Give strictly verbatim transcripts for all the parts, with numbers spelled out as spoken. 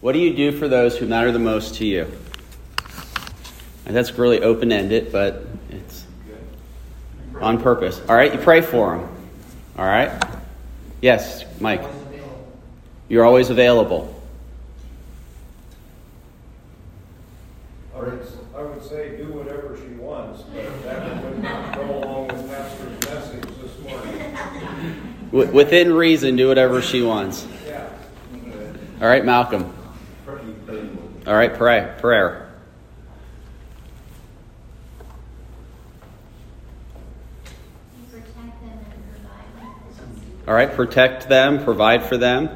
What do you do for those who matter the most to you? And that's really open-ended, but it's on purpose. All right, you pray for them. All right? Yes, Mike. You're always available. I would say do whatever she wants, but that would not go along with Pastor's message this morning. Within reason, do whatever she wants. Yeah. All right, Malcolm. All right, pray. Prayer. Protect them and provide. All right, protect them, provide for them.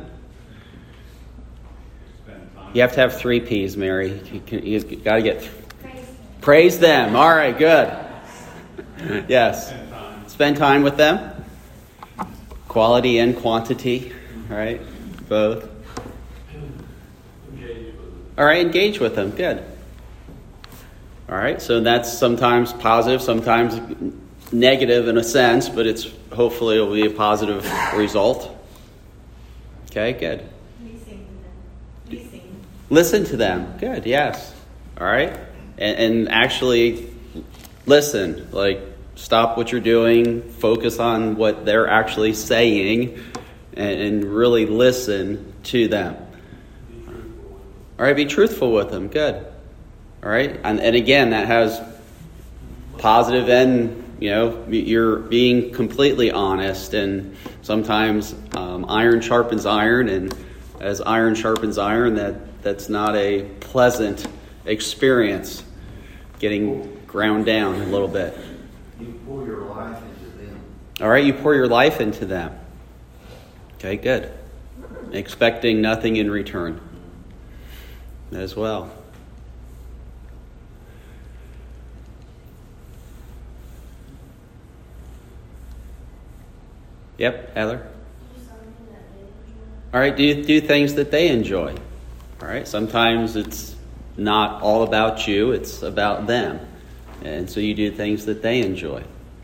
You have to have three P's, Mary. You, can, you got to get th- Praise. praise them. All right, good. Yes. Spend time. Spend time with them. Quality and quantity. All right, both. Engage with them. All right, engage with them. Good. All right, so that's sometimes positive, sometimes negative in a sense, but it's hopefully it'll be a positive result. Okay, good. Listening to them. Listening. Listen to them. Good, yes. All right, and, and actually listen. Like, stop what you're doing, focus on what they're actually saying, and, and really listen to them. All right, be truthful with them. Good. All right, and, and again, that has positive and, you know, you're being completely honest, and sometimes um, iron sharpens iron, and as iron sharpens iron, that, that's not a pleasant experience, getting ground down a little bit. You pour your life into them. All right, you pour your life into them. Okay, good. Expecting nothing in return as well. Yep, Heather. All right, do do things that they enjoy. All right, sometimes it's not all about you, it's about them. And so you do things that they enjoy.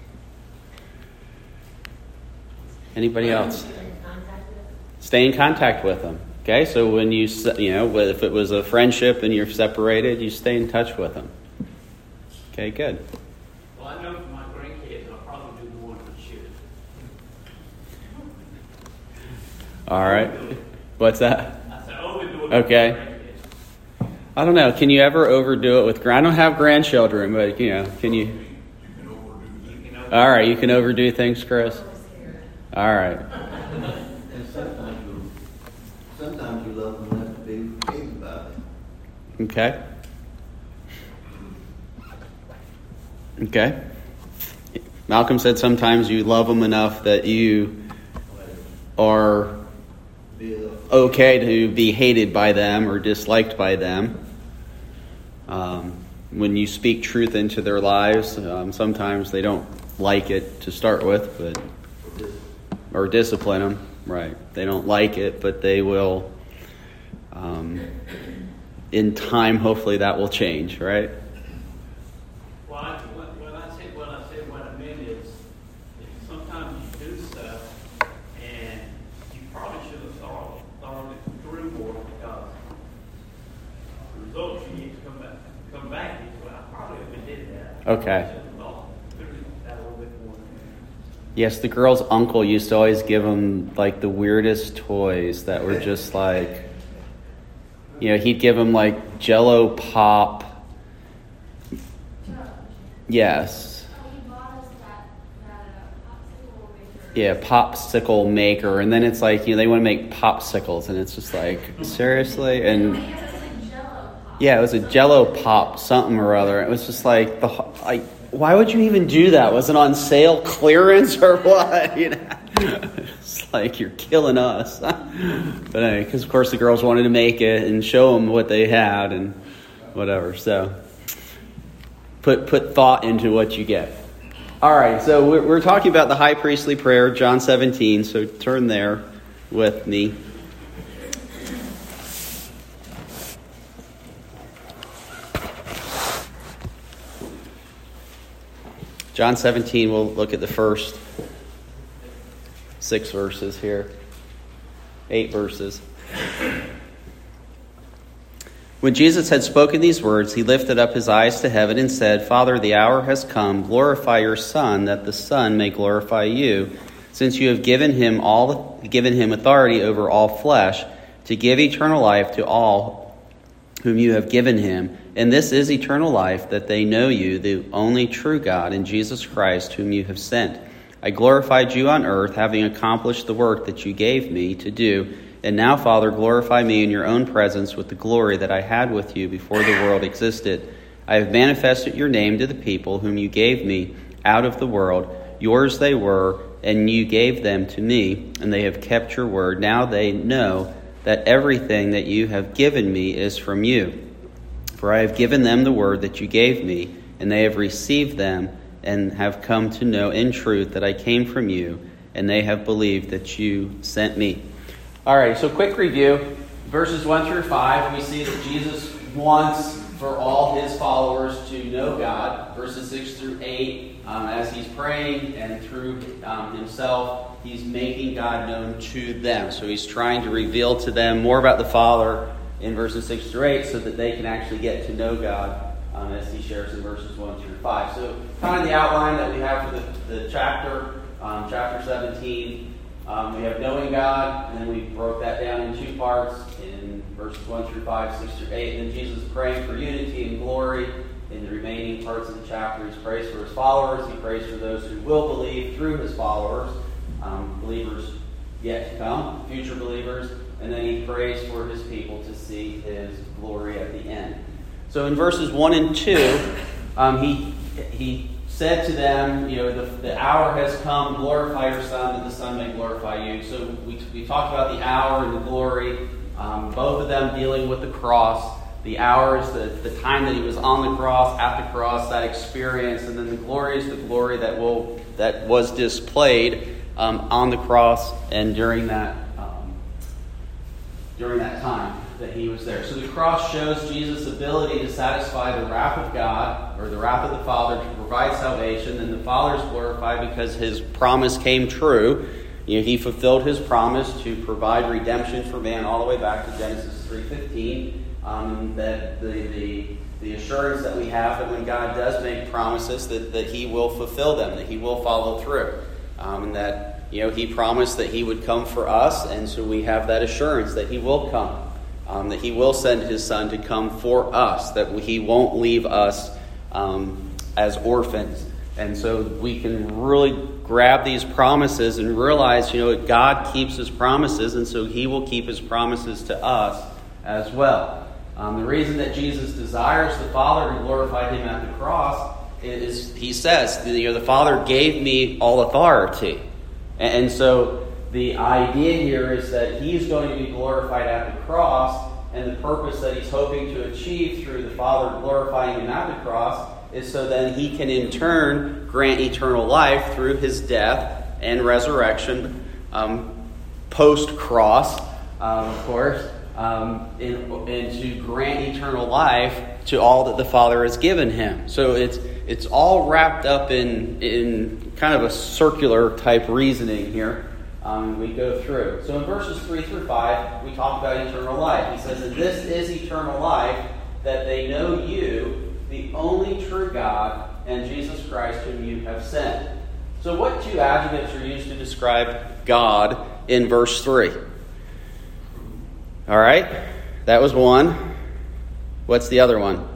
Anybody else? Stay in contact with them. Okay, so when you, you know, if it was a friendship and you're separated, you stay in touch with them. Okay, good. Well, I know for my grandkids, I'll probably do more than shoot. All right. What's that? I said, overdo it. Okay. For my grandkids. I don't know. Can you ever overdo it with grand? I don't have grandchildren, but, you know, can you? You can overdo All right, you can overdo things, Chris? All right. And sometimes you, sometimes you love them enough to be forgiven about it. Okay. Okay. Malcolm said sometimes you love them enough that you are Be a- okay to be hated by them or disliked by them. Um, when you speak truth into their lives, um, sometimes they don't like it to start with, but or discipline them. Right? They don't like it, but they will. Um, in time, hopefully, that will change. Right? Well, I, when, when I say what I said, what I meant is, if sometimes you do stuff, and you probably should have thought, thought it through more, because the results you need to come back, come back. Is, well, I probably even did that. Okay. I should have thought through that a little bit more. Yes, the girl's uncle used to always give him like the weirdest toys that were just like, you know, he'd give him like Jello pop. Yes. Yeah, popsicle maker, and then it's like, you know, they want to make popsicles, and it's just like, seriously? And yeah, it was a Jello pop something or other. It was just like the like, why would you even do that? Was it on sale, clearance, or what? You know, it's like you're killing us. But anyway, because of course the girls wanted to make it and show them what they had and whatever. So put put thought into what you get. All right, so we're, we're talking about the high priestly prayer, John seventeen. So turn there with me. John seventeen, we'll look at the first six verses here. Eight verses. When Jesus had spoken these words, he lifted up his eyes to heaven and said, Father, the hour has come. Glorify your Son, that the Son may glorify you, since you have given him all given him authority over all flesh, to give eternal life to all whom you have given him. And this is eternal life, that they know you, the only true God, and Jesus Christ, whom you have sent. I glorified you on earth, having accomplished the work that you gave me to do. And now, Father, glorify me in your own presence with the glory that I had with you before the world existed. I have manifested your name to the people whom you gave me out of the world. Yours they were, and you gave them to me, and they have kept your word. Now they know that everything that you have given me is from you. For I have given them the word that you gave me, and they have received them, and have come to know in truth that I came from you, and they have believed that you sent me. All right, so quick review. Verses one through five, we see that Jesus wants for all his followers to know God. Verses six through eight, um, as he's praying and through um, himself, he's making God known to them. So he's trying to reveal to them more about the Father in verses six through eight so that they can actually get to know God um, as he shares in verses one through five. So kind of the outline that we have for the, the chapter, um, chapter seventeen. Um, we have knowing God, and then we broke that down in two parts in verses one through five, six through eight. And then Jesus is praying for unity and glory in the remaining parts of the chapter. He prays for his followers. He prays for those who will believe through his followers, um, believers yet to come, future believers. And then he prays for his people to see his glory at the end. So in verses one and two, um, he he said to them, you know, the, the hour has come, glorify your Son, that the Son may glorify you. So we, we talked about the hour and the glory, um, both of them dealing with the cross. The hour is the, the time that he was on the cross, at the cross, that experience, and then the glory is the glory that will that was displayed um, on the cross and during that um, during that time that he was there. So the cross shows Jesus' ability to satisfy the wrath of God, or the wrath of the Father, to provide salvation. And the Father is glorified because his promise came true. You know, he fulfilled his promise to provide redemption for man all the way back to Genesis three fifteen. Um, that the, the the assurance that we have that when God does make promises, that, that he will fulfill them, that he will follow through. Um, and that, you know, he promised that he would come for us, and so we have that assurance that he will come. Um, that he will send his Son to come for us, that he won't leave us um, as orphans. And so we can really grab these promises and realize, you know, God keeps his promises, and so he will keep his promises to us as well. Um, the reason that Jesus desires the Father to glorify him at the cross is, he says, you know, the Father gave me all authority. And so the idea here is that he's going to be glorified at the cross, and the purpose that he's hoping to achieve through the Father glorifying him at the cross is so then he can in turn grant eternal life through his death and resurrection um, post-cross, um, of course, um, and, and to grant eternal life to all that the Father has given him. So it's it's all wrapped up in in kind of a circular type reasoning here. Um, we go through. So in verses three through five, we talk about eternal life. He says that this is eternal life, that they know you, the only true God, and Jesus Christ whom you have sent. So what two adjectives are used to describe God in verse three? All right, that was one. What's the other one?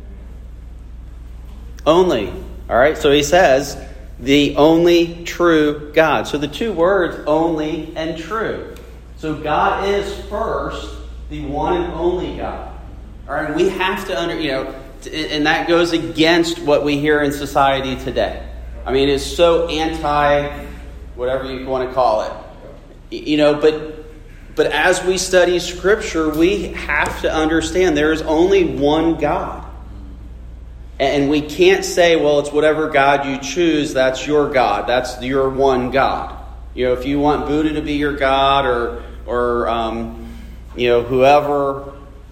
Only. All right, so he says, the only true God. So the two words, only and true. So God is first, the one and only God. All right, we have to under, you know, and that goes against what we hear in society today. I mean, it's so anti, whatever you want to call it. You know, but but as we study Scripture, we have to understand there is only one God. And we can't say, well, it's whatever God you choose, that's your God. That's your one God. You know, if you want Buddha to be your God, or, or um, you know, whoever,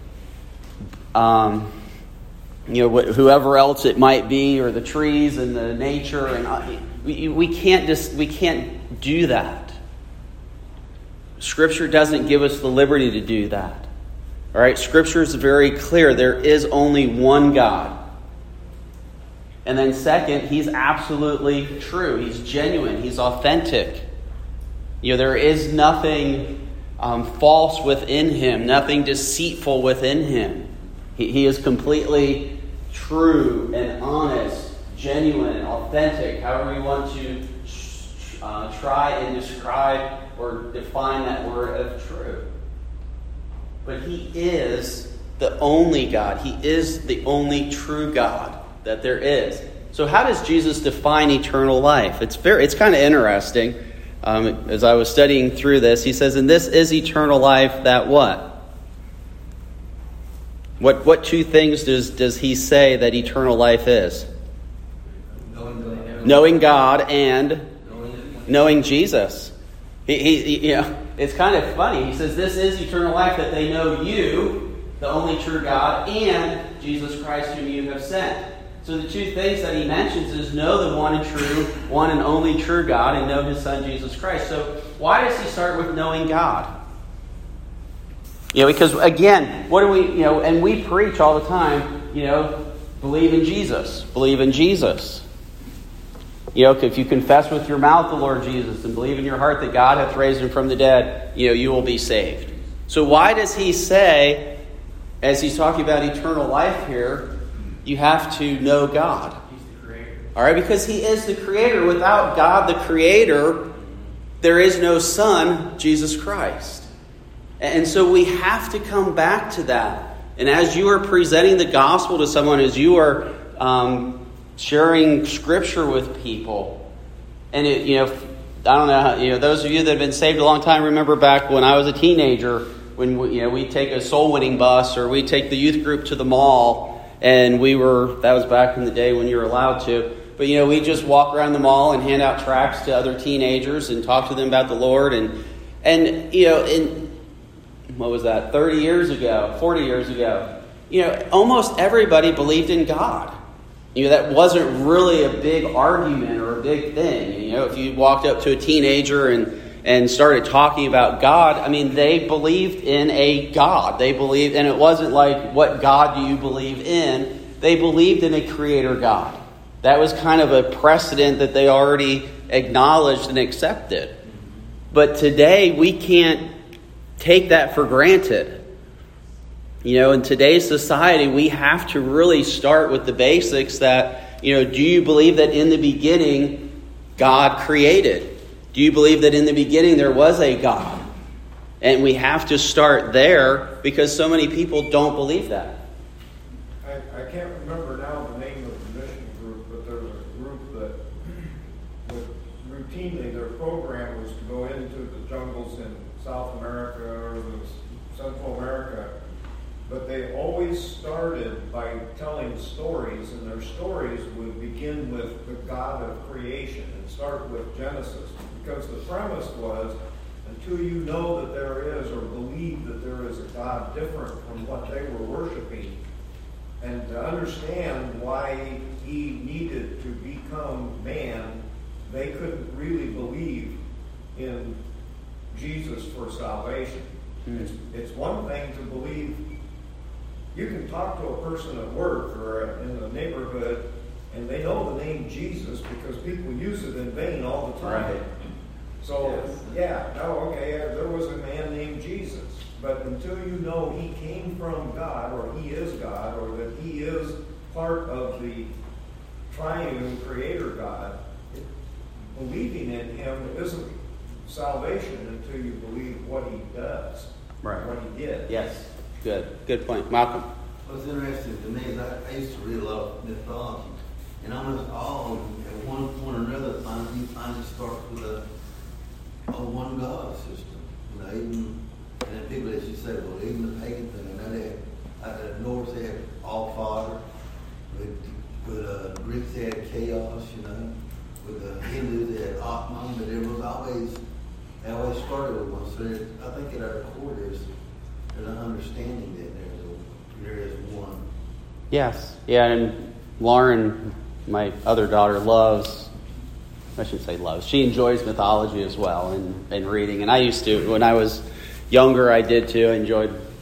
um, you know, wh- whoever else it might be, or the trees and the nature, and uh, we we can't just we can't do that. Scripture doesn't give us the liberty to do that. All right, Scripture is very clear. There is only one God. And then second, he's absolutely true. He's genuine. He's authentic. You know, there is nothing um, false within him, nothing deceitful within him. He, he is completely true and honest, genuine, authentic, however you want to uh, try and describe or define that word of true. But he is the only God. He is the only true God that there is. So how does Jesus define eternal life? It's very, it's kind of interesting. Um, as I was studying through this, he says, and this is eternal life that what? What what two things does, does he say that eternal life is? Knowing, knowing God and knowing Jesus. He, he, you know, it's kind of funny. He says, this is eternal life, that they know you, the only true God, and Jesus Christ whom you have sent. So the two things that he mentions is know the one and true, one and only true God, and know his Son Jesus Christ. So why does he start with knowing God? You know, because again, what do we, you know, and we preach all the time, you know, believe in Jesus, believe in Jesus. You know, if you confess with your mouth the Lord Jesus and believe in your heart that God hath raised him from the dead, you know, you will be saved. So why does he say, as he's talking about eternal life here, you have to know God? He's the creator. All right, because he is the creator. Without God, the creator, there is no Son, Jesus Christ. And so we have to come back to that. And as you are presenting the gospel to someone, as you are um, sharing Scripture with people, and it, you know, I don't know, how, you know, those of you that have been saved a long time remember back when I was a teenager, when we, you know, we'd take a soul winning bus or we'd take the youth group to the mall. And we were, that was back in the day when you were allowed to. But, you know, we just walk around the mall and hand out tracts to other teenagers and talk to them about the Lord. And, and you know, in, what was that, thirty years ago, forty years ago, you know, almost everybody believed in God. You know, that wasn't really a big argument or a big thing. You know, if you walked up to a teenager and and started talking about God, I mean, they believed in a God. They believed, and it wasn't like, what God do you believe in? They believed in a creator God. That was kind of a precedent that they already acknowledged and accepted. But today, we can't take that for granted. You know, in today's society, we have to really start with the basics that, you know, do you believe that in the beginning, God created? Do you believe that in the beginning there was a God? And we have to start there because so many people don't believe that. I, I can't remember now the name of the mission group, but there was a group that would routinely, their program was to go into the jungles in South America or the Central America, but they always started by telling stories, and their stories would begin with the God of creation and start with Genesis. Because the premise was, until you know that there is or believe that there is a God different from what they were worshiping, and to understand why he needed to become man, they couldn't really believe in Jesus for salvation. Mm. It's, it's one thing to believe. You can talk to a person at work or in the neighborhood, and they know the name Jesus because people use it in vain all the time. Right. So, yeah, no, okay, there was a man named Jesus. But until you know he came from God, or he is God, or that he is part of the triune creator God, believing in him isn't salvation until you believe what he does, right? What he did. Yes, good, good point, Malcolm. What's interesting to me is I, I used to read a lot of mythology, and almost all, at one point or another, finally you find it starts with a a one God system. You know, even and then people that you say, well, even the pagan thing, I know they had, at the North they had All Father, with with uh, Greeks they had Chaos, you know, with the Hindus they had Atman, but it was always they always started with one. So there, I think at our core there's there's an understanding that there's a, there is one. Yes, yeah, and Lauren, my other daughter, loves. I shouldn't say loves. She enjoys mythology as well and, and reading. And I used to, when I was younger, I did too. I enjoyed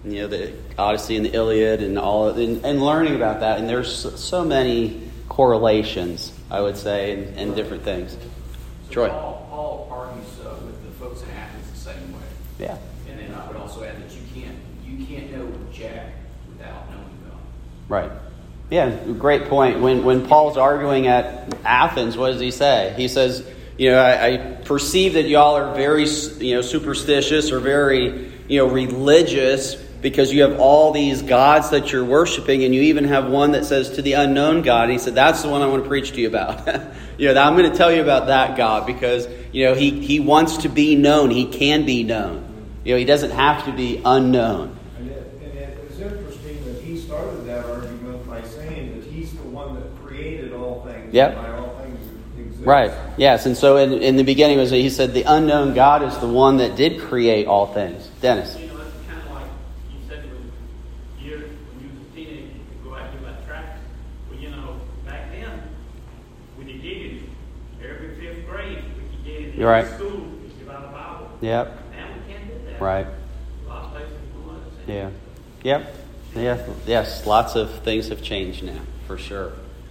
you know, the Odyssey and the Iliad and all, of, and, and learning about that. And there's so, so many correlations, I would say, and, and different things. So Troy. Paul, Paul argues uh, with the folks in Athens the same way. Yeah. And then I would also add that you can't you can't know Jack without knowing God. Right. Yeah, great point. When when Paul's arguing at Athens, what does he say? He says, you know, I, I perceive that y'all are very, you know, superstitious or very, you know, religious because you have all these gods that you're worshiping, and you even have one that says to the unknown God. And he said, that's the one I want to preach to you about. you know, I'm going to tell you about that God because, you know, he, he wants to be known. He can be known. You know, he doesn't have to be unknown. And it, and it is interesting that he started that argument by saying that he's the one that created all things. Yep. And by all things exist. Right. Yes. And so in, in the beginning, was he said the unknown God is the one that did create all things. Dennis. You know, it's kind of like you said when you when you was a teenager, you could go out and do that tracks. Well, you know, back then, when you did it, every fifth grade, we could get it in You're right. school, we could buy the Bible. Yep. Now we can't do that. Right. A lot of places will let us in. Yeah. Yep. Yeah. Yes. Lots of things have changed now, for sure.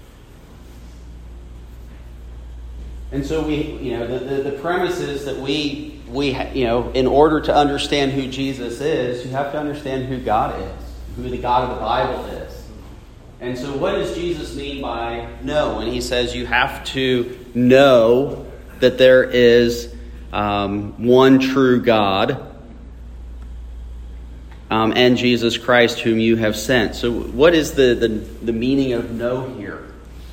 And so we, you know, the, the, the premise is that we, we, ha- you know, in order to understand who Jesus is, you have to understand who God is, who the God of the Bible is. And so what does Jesus mean by know? When he says you have to know that there is um, one true God um, and Jesus Christ whom you have sent. So what is the, the, the meaning of know here?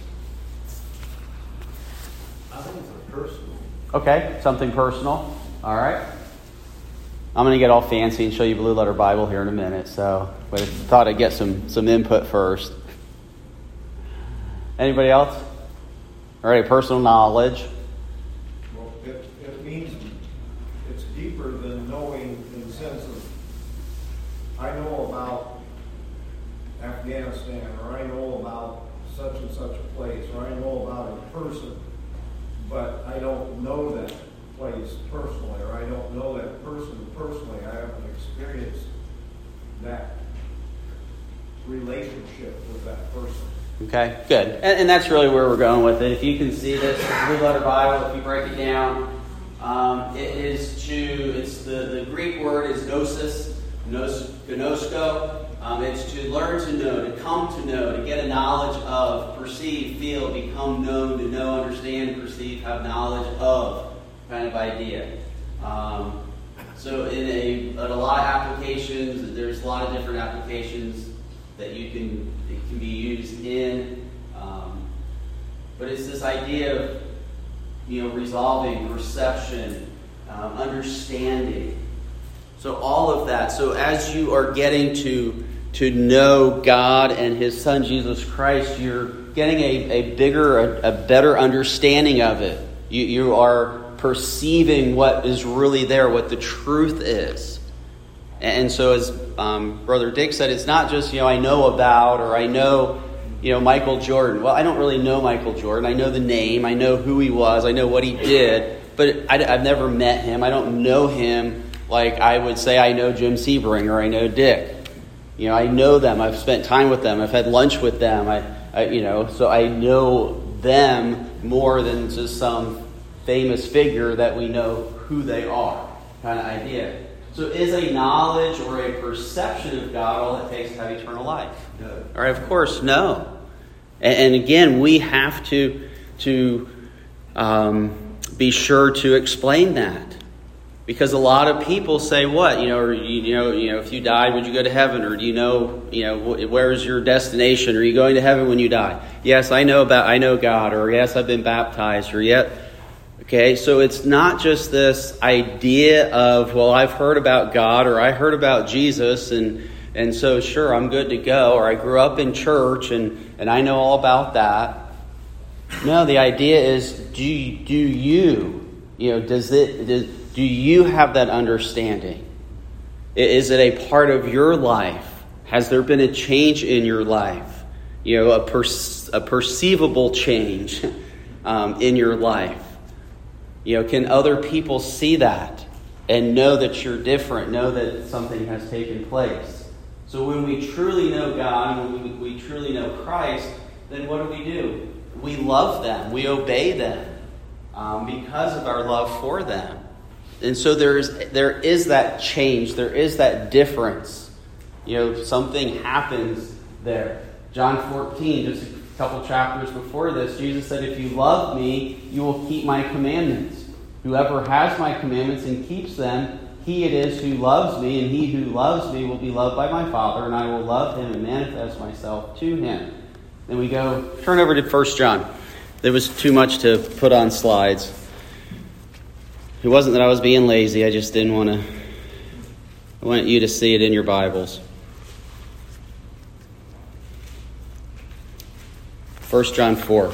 Okay, something personal. All right. I'm going to get all fancy and show you Blue Letter Bible here in a minute. So, but I thought I'd get some, some input first. Anybody else? All right, personal knowledge. Well, it, it means it's deeper than knowing in the sense of I know about Afghanistan, or I know about such and such a place, or I know about a person. But I don't know that place personally, or I don't know that person personally. I haven't experienced that relationship with that person. Okay, good. And, and that's really where we're going with it. If you can see this, the Blue Letter Bible, if you break it down, um, it is to, it's the, the Greek word is gnosis, gnos, gnosko. Um, it's to learn to know, to come to know, to get a knowledge of, perceive, feel, become known, to know, understand, perceive, have knowledge of kind of idea. Um, so in a, in a lot of applications, there's a lot of different applications that you can, it can be used in. Um, but it's this idea of, you know, resolving, perception, um, understanding. So all of that. So as you are getting to to know God and His Son Jesus Christ, you're getting a, a bigger, a, a better understanding of it. You, you are perceiving what is really there, what the truth is. And so as um, Brother Dick said, it's not just, you know, I know about or I know, you know, Michael Jordan. Well, I don't really know Michael Jordan. I know the name. I know who he was. I know what he did. But I, I've never met him. I don't know him like I would say I know Jim Sebring or I know Dick. You know, I know them. I've spent time with them. I've had lunch with them. I, I, you know, so I know them more than just some famous figure that we know who they are, kind of idea. So is a knowledge or a perception of God all it takes to have eternal life? No. All right, of course, no. And, and again, we have to to um, be sure to explain that. Because a lot of people say, "What you know, or, you, you know, you know, if you died, would you go to heaven? Or do you know, you know, where's your destination? Are you going to heaven when you die?" Yes, I know about, I know God, or yes, I've been baptized, or yet, okay. So it's not just this idea of, well, I've heard about God, or I heard about Jesus, and and so sure, I'm good to go, or I grew up in church, and and I know all about that. No, the idea is, do do you, you know, does it does Do you have that understanding? Is it a part of your life? Has there been a change in your life? You know, a, per- a perceivable change um, in your life. You know, can other people see that and know that you're different, know that something has taken place? So when we truly know God, and when we, we truly know Christ, then what do we do? We love them. We obey them um, because of our love for them. And so there's there is that change. There is that difference. You know, something happens there. John fourteen, just a couple chapters before this, Jesus said, if you love me, you will keep my commandments. Whoever has my commandments and keeps them, he it is who loves me, and he who loves me will be loved by my Father, and I will love him and manifest myself to him. Then we go, turn over to First John. There was too much to put on slides. It wasn't that I was being lazy, I just didn't want to, I want you to see it in your Bibles. First John four.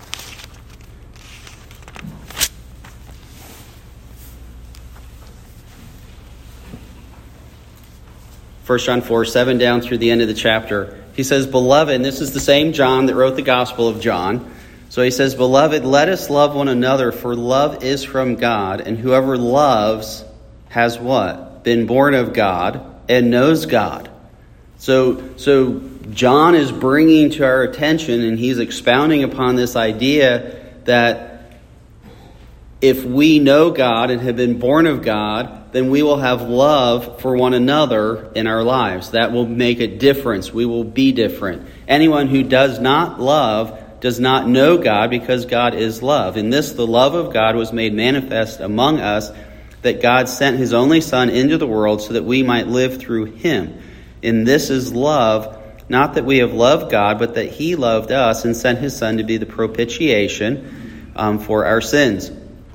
First John four, seven down through the end of the chapter. He says, Beloved, and this is the same John that wrote the Gospel of John. So he says, Beloved, let us love one another, for love is from God, and whoever loves has what? Been born of God and knows God. So, so John is bringing to our attention, and he's expounding upon this idea that if we know God and have been born of God, then we will have love for one another in our lives. That will make a difference. We will be different. Anyone who does not love does not know God, because God is love. In this, the love of God was made manifest among us, that God sent his only Son into the world so that we might live through him. In this is love, not that we have loved God, but that he loved us and sent his Son to be the propitiation um, for our sins.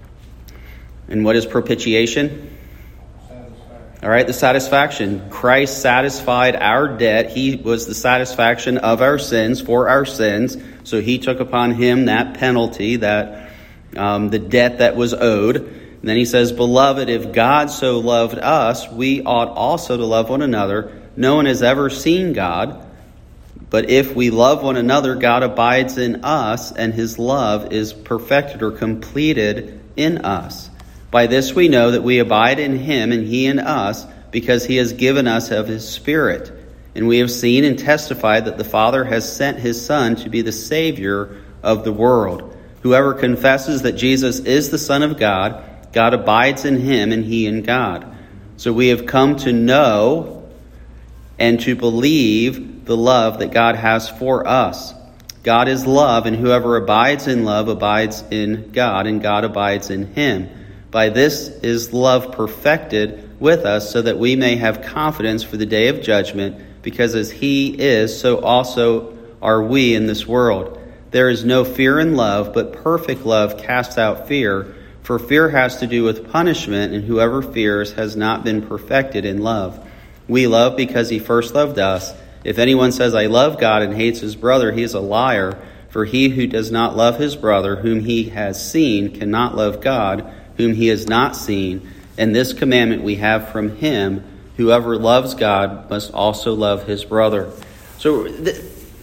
And what is propitiation? All right, the satisfaction. Christ satisfied our debt. He was the satisfaction of our sins, for our sins. So he took upon him that penalty, that um, the debt that was owed. And then he says, Beloved, if God so loved us, we ought also to love one another. No one has ever seen God. But if we love one another, God abides in us, and his love is perfected or completed in us. By this we know that we abide in him and he in us, because he has given us of his Spirit. And we have seen and testified that the Father has sent his Son to be the Savior of the world. Whoever confesses that Jesus is the Son of God, God abides in him and he in God. So we have come to know and to believe the love that God has for us. God is love, and whoever abides in love abides in God, and God abides in him. By this is love perfected with us, so that we may have confidence for the day of judgment, because as he is, so also are we in this world. There is no fear in love, but perfect love casts out fear, for fear has to do with punishment, and whoever fears has not been perfected in love. We love because he first loved us. If anyone says, I love God, and hates his brother, he is a liar, for he who does not love his brother, whom he has seen, cannot love God, whom he has not seen. And this commandment we have from him, whoever loves God must also love his brother. So th-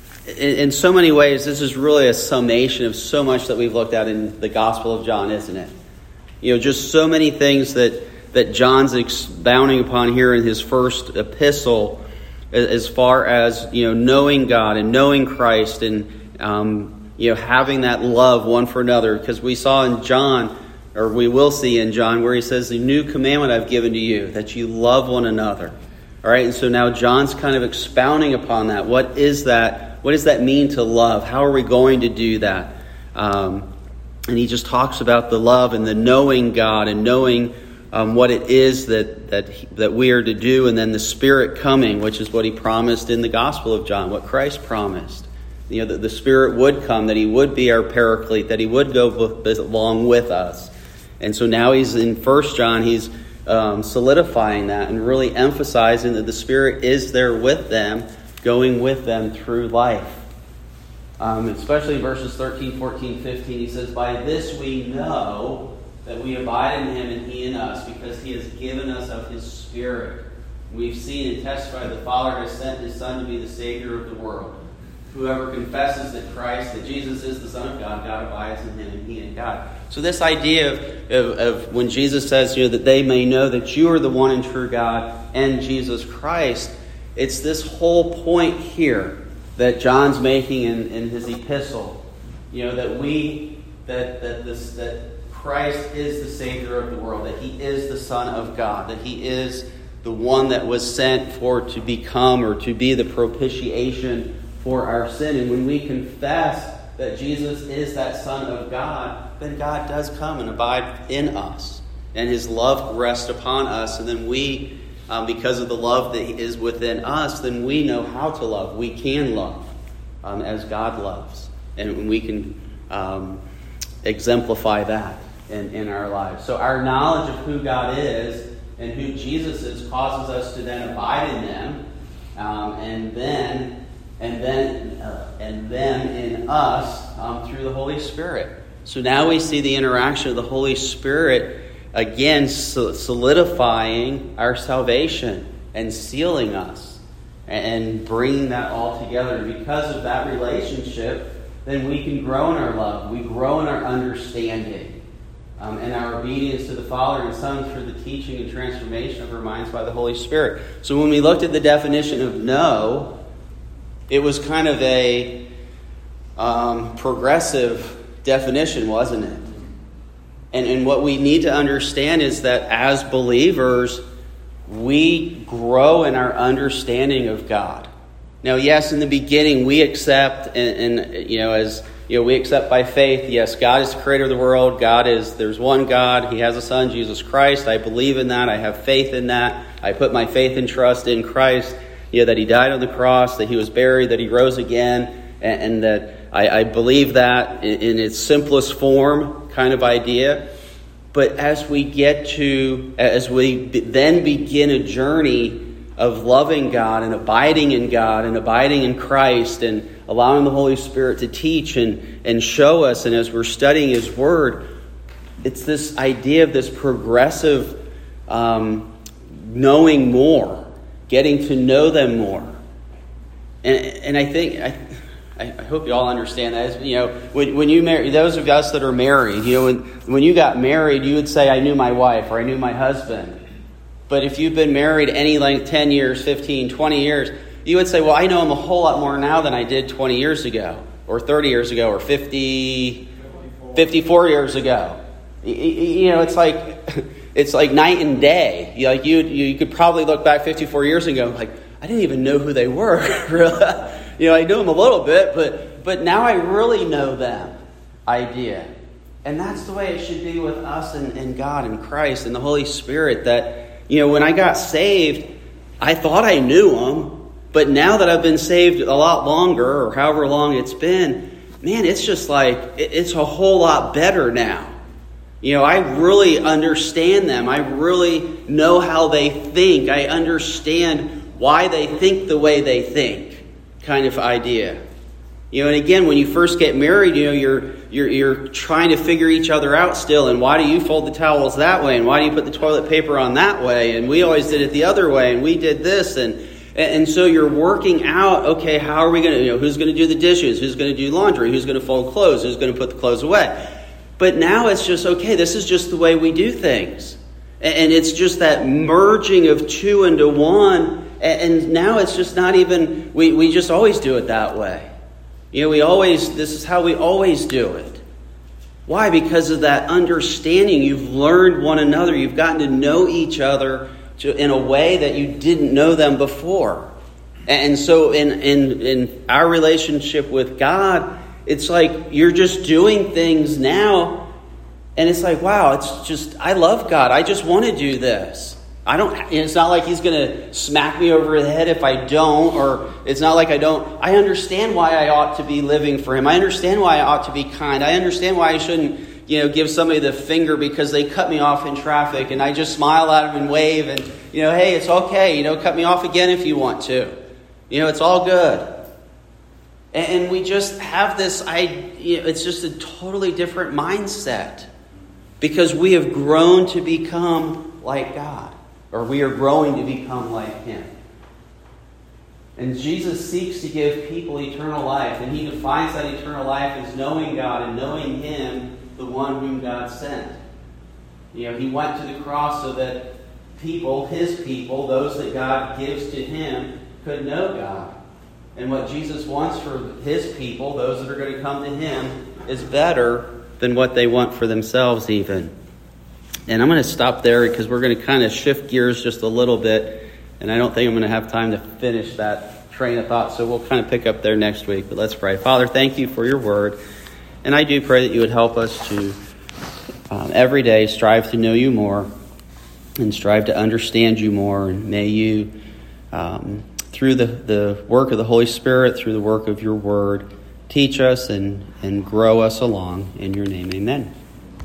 in so many ways, this is really a summation of so much that we've looked at in the Gospel of John, isn't it? You know, just so many things that, that John's expounding upon here in his first epistle, as far as, you know, knowing God and knowing Christ, and, um, you know, having that love one for another. Because we saw in John, or we will see in John, where he says, the new commandment I've given to you, that you love one another. All right, and so now John's kind of expounding upon that. What is that? What does that mean to love? How are we going to do that? Um, and he just talks about the love and the knowing God and knowing um, what it is that that that we are to do, and then the Spirit coming, which is what he promised in the Gospel of John, what Christ promised. You know, that the Spirit would come, that he would be our paraclete, that he would go along with us. And so now he's in First John, he's um, solidifying that and really emphasizing that the Spirit is there with them, going with them through life. Um, especially in verses thirteen, fourteen, fifteen, he says, By this we know that we abide in him and he in us, because he has given us of his Spirit. We've seen and testified the Father has sent his Son to be the Savior of the world. Whoever confesses that Christ, that Jesus is the Son of God, God abides in him and he in God. So this idea of, of, of when Jesus says, you know, that they may know that you are the one and true God and Jesus Christ, it's this whole point here that John's making in, in his epistle. You know, that we, that that this that Christ is the Savior of the world, that He is the Son of God, that He is the one that was sent for to become or to be the propitiation for our sin. And when we confess that Jesus is that Son of God, then God does come and abide in us. And His love rests upon us. And then we, um, because of the love that is within us, then we know how to love. We can love um, as God loves. And we can um, exemplify that in, in our lives. So our knowledge of who God is and who Jesus is causes us to then abide in them. Um, and then... And then, uh, and then in us um, through the Holy Spirit. So now we see the interaction of the Holy Spirit again solidifying our salvation and sealing us and bringing that all together. And because of that relationship, then we can grow in our love. We grow in our understanding um, and our obedience to the Father and Son through the teaching and transformation of our minds by the Holy Spirit. So when we looked at the definition of know, it was kind of a um, progressive definition, wasn't it? And, and what we need to understand is that as believers, we grow in our understanding of God. Now, yes, in the beginning, we accept, and, and you know, as you know, we accept by faith. Yes, God is the creator of the world. God is, there's one God. He has a Son, Jesus Christ. I believe in that. I have faith in that. I put my faith and trust in Christ. You know, that He died on the cross, that He was buried, that He rose again, and, and that I, I believe that in, in its simplest form kind of idea. But as we get to, as we be, then begin a journey of loving God and abiding in God and abiding in Christ and allowing the Holy Spirit to teach and, and show us, and as we're studying His Word, it's this idea of this progressive um, knowing more. Getting to know them more. And and I think, I I hope you all understand that. You know, when, when you marry, those of us that are married, you know, when, when you got married, you would say, I knew my wife or I knew my husband. But if you've been married any length, ten years, fifteen, twenty years, you would say, well, I know him a whole lot more now than I did twenty years ago or thirty years ago or fifty, fifty-four years ago. You know, it's like... It's like night and day. You like you you could probably look back fifty-four years ago, like I didn't even know who they were. Really, you know, I knew them a little bit, but but now I really know them. Idea, and that's the way it should be with us and, and God and Christ and the Holy Spirit. That you know, when I got saved, I thought I knew Him, but now that I've been saved a lot longer, or however long it's been, man, it's just like it, it's a whole lot better now. You know, I really understand them. I really know how they think. I understand why they think the way they think, kind of idea. You know, and again, when you first get married, you know, you're you're you're trying to figure each other out still. And why do you fold the towels that way? And why do you put the toilet paper on that way? And we always did it the other way. And we did this. And and so you're working out, okay, how are we going to, you know, who's going to do the dishes? Who's going to do laundry? Who's going to fold clothes? Who's going to put the clothes away? But now it's just, okay, this is just the way we do things. And it's just that merging of two into one. And now it's just not even, we, we just always do it that way. You know, we always, this is how we always do it. Why? Because of that understanding. You've learned one another. You've gotten to know each other to, in a way that you didn't know them before. And so in, in, in our relationship with God, it's like you're just doing things now, and it's like, wow, it's just, I love God. I just want to do this. I don't, it's not like He's going to smack me over the head if I don't, or it's not like I don't. I understand why I ought to be living for Him. I understand why I ought to be kind. I understand why I shouldn't, you know, give somebody the finger because they cut me off in traffic, and I just smile at them and wave, and, you know, hey, it's okay. You know, cut me off again if you want to. You know, it's all good. And we just have this idea, it's just a totally different mindset. Because we have grown to become like God. Or we are growing to become like Him. And Jesus seeks to give people eternal life. And He defines that eternal life as knowing God and knowing Him, the one whom God sent. You know, He went to the cross so that people, His people, those that God gives to Him, could know God. And what Jesus wants for his people, those that are going to come to him, is better than what they want for themselves even. And I'm going to stop there because we're going to kind of shift gears just a little bit. And I don't think I'm going to have time to finish that train of thought. So we'll kind of pick up there next week. But let's pray. Father, thank you for your word. And I do pray that you would help us to um, every day strive to know you more and strive to understand you more. And may you, um, through the, the work of the Holy Spirit, through the work of your word, teach us and, and grow us along. In your name, amen.